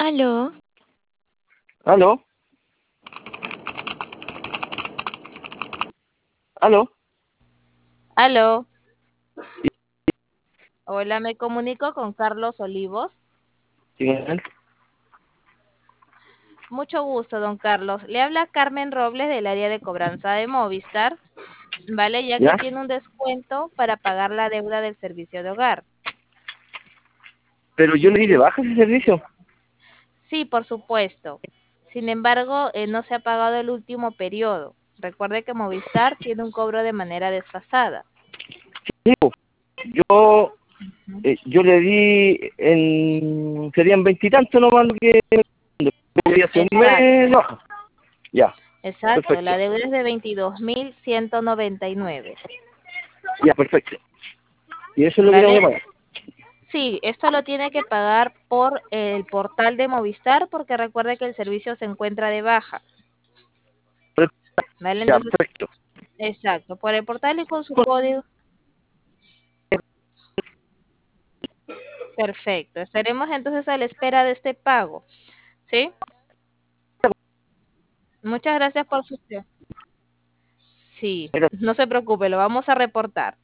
Aló, ¿Aló? ¿Aló? Aló, hola, me comunico con Carlos Olivos. ¿Quién es él? Mucho gusto, don Carlos. Le habla Carmen Robles del área de cobranza de Movistar, ¿vale? Ya que ¿Ya? tiene un descuento para pagar la deuda del servicio de hogar. Pero yo le di de baja ese servicio. Sí, por supuesto. Sin embargo, no se ha pagado el último periodo. Recuerde que Movistar tiene un cobro de manera desfasada. Sí, po. Yo, Ujú. yo le di serían veintitantos nomás lo que le di hace un mes Exacto, de baja. Ya, exacto. perfecto. La deuda es de 22.199. Ya, perfecto. Y eso es lo que tengo que ¿Vale? pagar. Sí, esto lo tiene que pagar por el portal de Movistar porque recuerde que el servicio se encuentra de baja, ¿vale? Ya, Entonces, perfecto. exacto, por el portal y con su código. Perfecto. Estaremos entonces a la espera de este pago, ¿sí? Muchas gracias por su tiempo. Sí, Era no se preocupe, lo vamos a reportar.